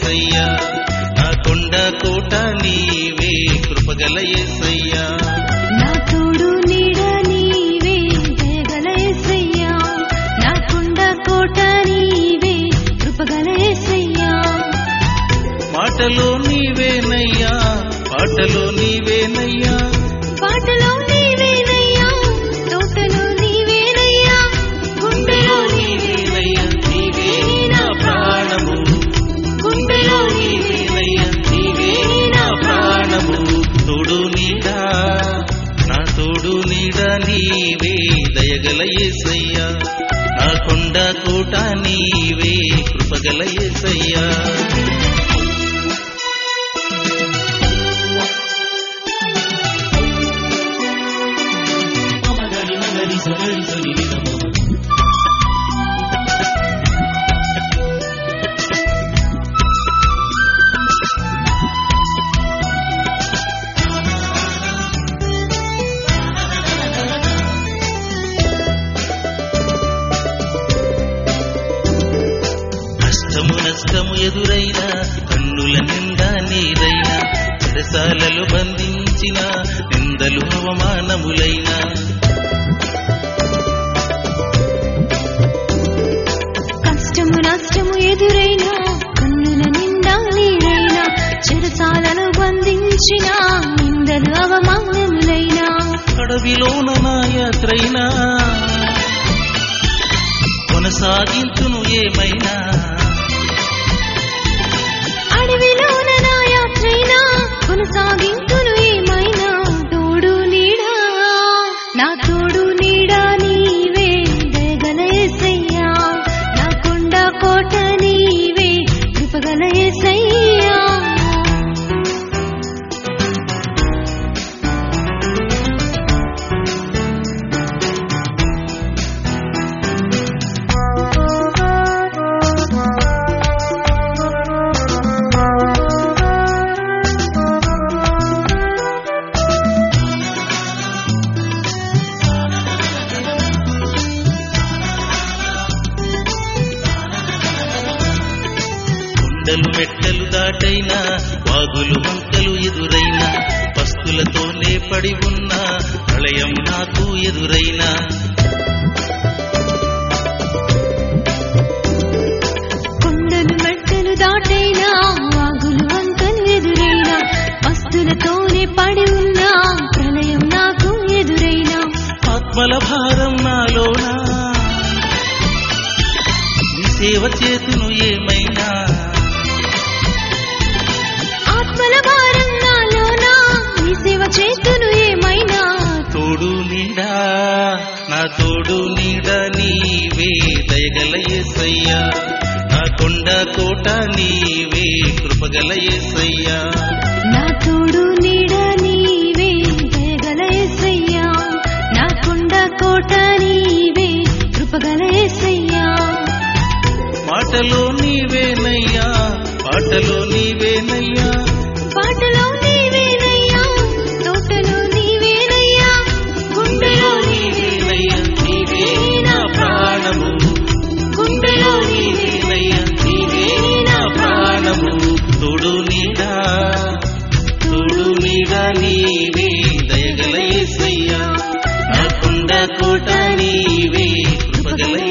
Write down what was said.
యేసయ్యా నా కొండ కోట నీవే కృపగల యేసయ్యా నా తోడు నీడ నీవే దయగల యేసయ్యా నా కొండ కోట నీవే కృపగల యేసయ్యా మాటలో నీవేనయ్యా పాటలో నీవేనయ్యా పాటలో నీవేనయ్యా తోటలో నీవేనయ్యా గుండెలో నీవేనయ్యా నీవే నా ప్రాణము గుండెలో నీవేనయ్యా నీవే నా ప్రాణము తోడు నీడా నా తోడు నీడ నీవే దయగల యేసయ్యా నా కొండ కోట నీవే కృపగల యేసయ్యా నష్టము ఎదురైనా కన్నుల నిండా నీరైనా చెరసాలలో బంధించిన నిందలు అవమానములైనా కష్టము నష్టము ఎదురైనా కన్నుల నిండా నీరైనా చెరసాలలో బంధించిన నిందలు అవమానములైనా అడవిలోన నా యాత్రైనా కొనసాగించును ఏమైనా అడవిలోన నా యాత్రైనా కొనసాగించును ఏమైనా తోడు నీడా నా తోడు నీడా నీవే దయగల యేసయ్యా నా కొండ కోట నీవే కృపగల యేసయ్యా కొండలు మెట్టలు దాటైనా వాగులు వంకలు ఎదురైనా పస్తులతోనే పడి ఉన్న ప్రళయం నాకు ఎదురైనా కొండలు మెట్టలు దాటైనా వాగులు వంకలు ఎదురైనా పస్తులతోనే పడి ఉన్న ప్రళయం నాకు ఎదురైనా ఆత్మల భారం నాలోనా నీ సేవ చేతును ఏమైనా ఆత్మల భారం నాలోనా నీ సేవ చేతును ఏమైనా తోడు నీడా నా తోడు నీడ నీవే దయగల యేసయ్యా నా కొండ కోట నీవే కృపగల యేసయ్యా నా తోడు నీడ నీవే దయగల యేసయ్యా నా కొండ కోట నీవే కృపగల యేసయ్యా మాటలో నీవేనయ్యా పాటలో నీవేనయ్యా పాటలో నీవేనయ్యా తోటలో నీవేనయ్యా గుండెలో నీవేనయ్యా నీవే నా ప్రాణము గుండెలో నీవేనయ్యా నీవే నా ప్రాణము తోడు నీడా నీవే దయగల యేసయ్యా నా కొండ కోట నీవే కృపగల